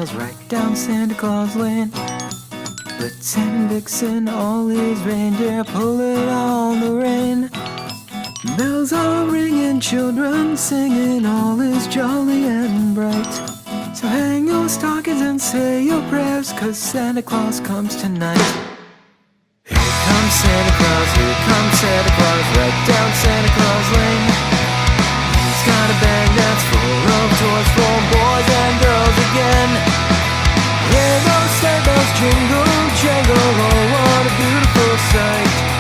Claus, right down Santa Claus Lane. Blitzen and Vixen, all his reindeer pulling on the rein. Bells are ringing, children singing, all is jolly and bright. So hang your stockings and say your prayers, 'cause Santa Claus comes tonight. Here comes Santa Claus, here comes Santa Claus, right down Santa Claus Lane. He's got a bag that's full of toys for boys and girls again. Here goes Santa Claus, jingle, jangle, oh what a beautiful sight.